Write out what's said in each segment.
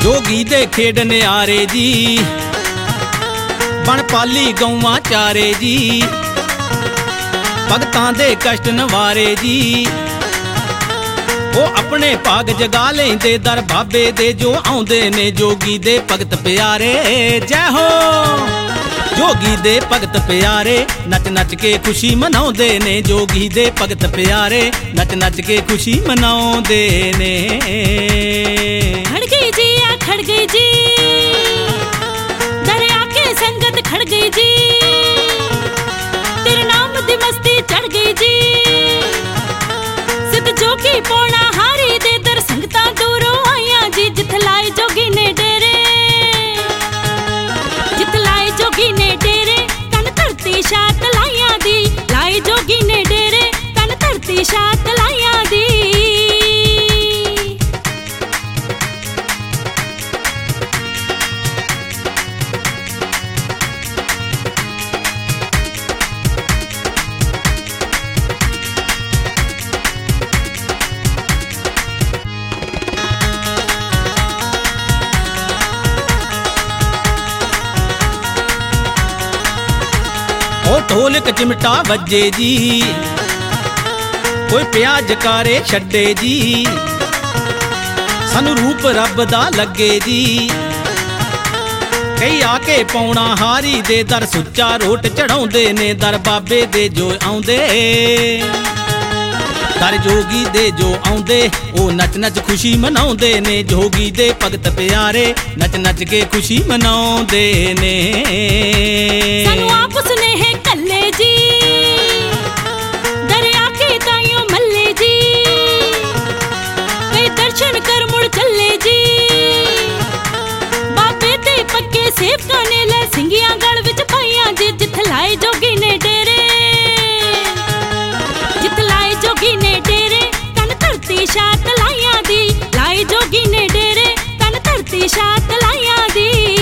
जोगी दे खेड नियारे जी, बन पाली गौवां चारे जी, भगतां दे कष्ट नवारे जी। वो अपने भाग जगा लेंदे दर बाबे दे जो आउंदे ने जोगी दे भगत प्यारे। जय हो जोगी दे भगत प्यारे, नच नच के खुशी मनाउंदे ने जोगी दे भगत प्यारे, नच नच के खुशी मनाउंदे ने। खड़ गई जी आ खड़ गई जी, दरिया के संगत खड़ गई जी, तेरे नाम दी मस्ती चढ़ गई जी। सिद्ध जोगी पौना हारी दे दर संगतां दूरों आईयां जी, जिथ लाए जोगी ने डेरे, जिथ लाए जोगी ने डेरे, तन धरती शात लाइयां दी, लाए जोगी ने डेरे, तन धरती शात लाइयां दी। ओ ढोलक चिमटा बजे जी, कोई प्याज कारे छड्डे जी, सानू रूप रब दा लगे जी। कई आके पौना हारी दे दर सुच्चा रोट चढ़ाउंदे ने, दर बाबे दे जो आउंदे, दर जोगी दे जो आउंदे, ओ नच नच खुशी मनाउंदे ने जोगी दे भगत प्यारे, नच नच के खुशी मनाउंदे ने। सानू आप सुनेहे कल्ले जी, दरिया के ताइयों मल्ले जी, कई दर्शन कर मुड़ चले जी, बाबे ते पक्के सेवकां ने ले सिंगियां गल विच पाइयां जी, जिथ लाए जोगी ने डेरे, जिथ लाए जोगी ने डेरे, तन धरती शात लाइयां दी, लाए जोगी ने डेरे, तन धरती शात लाइयां दी।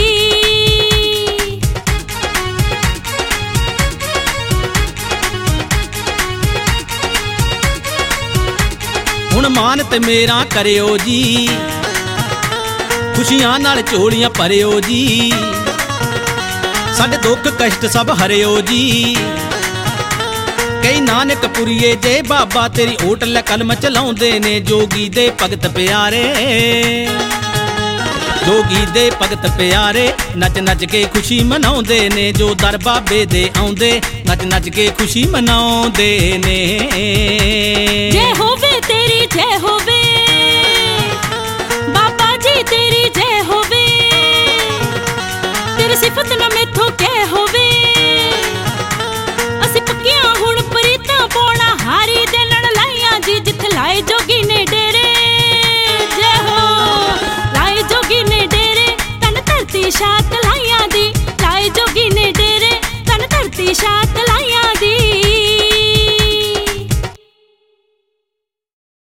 हुण मान ते मेरा करियो जी, खुशियां नाल झोलियां भरियो जी, साडे दुख कष्ट सब हरियो जी। कई नानक पुरिये जय बाबा तेरी होटल कलम चलाउंदे ने जोगी दे भगत प्यारे, जोगी दे भगत प्यारे, नच नच के खुशी मनाउंदे ने जो दर बाबे दे आउंदे, नच नच के खुशी मनाउंदे ने। जय होवे तेरी जय होवे,